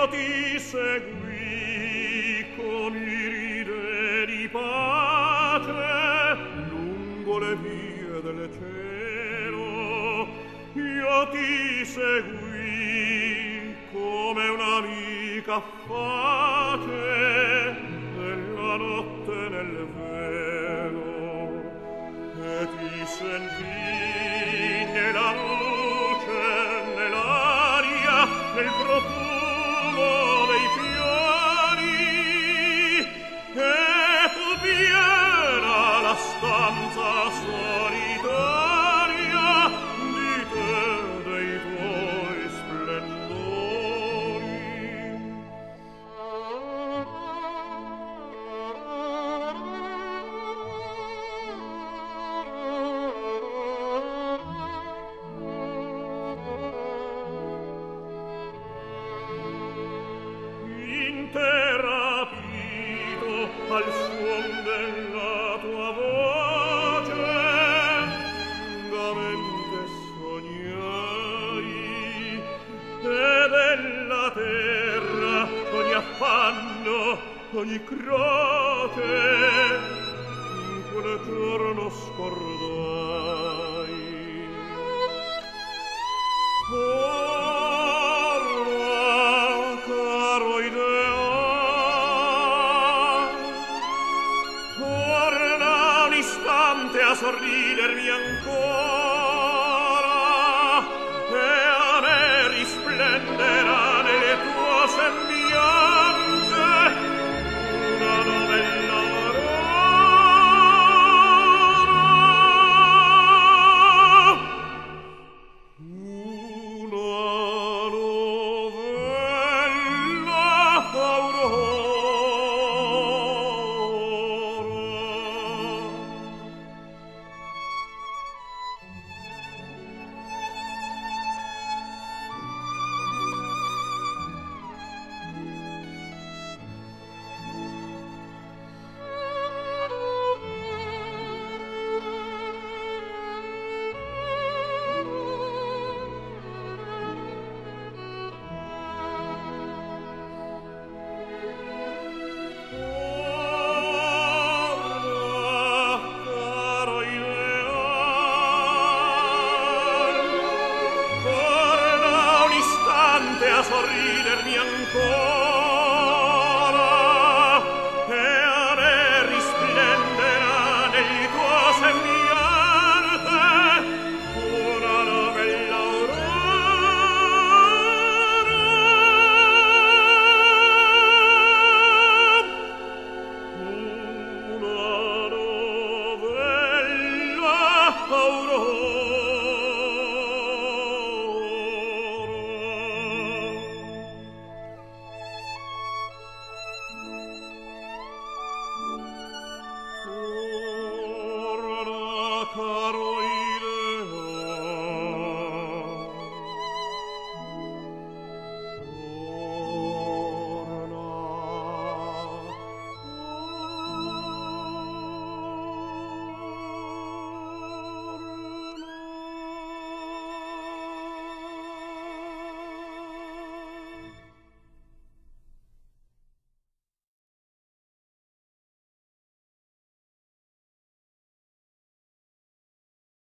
ti seguì con iride di pace lungo le vie del cielo. Io ti seguì come un'amica face nella notte nel velo, e ti sentii nella luce, nell'aria, nel profumo dei fiori, e fu piena la stanza solitaria di te, dei tuoi splendori. Interrapito al suon della tua voce, lungamente sognai, e della terra ogni affanno, ogni croce in quel giorno scordai. Torna, caro ideal, torna un istante a sorridermi ancora, e a me risplenderà nelle tue sembianze una novella aurora. Una novella aurora. Caro ideal, torna un istante a sorridermi ancora,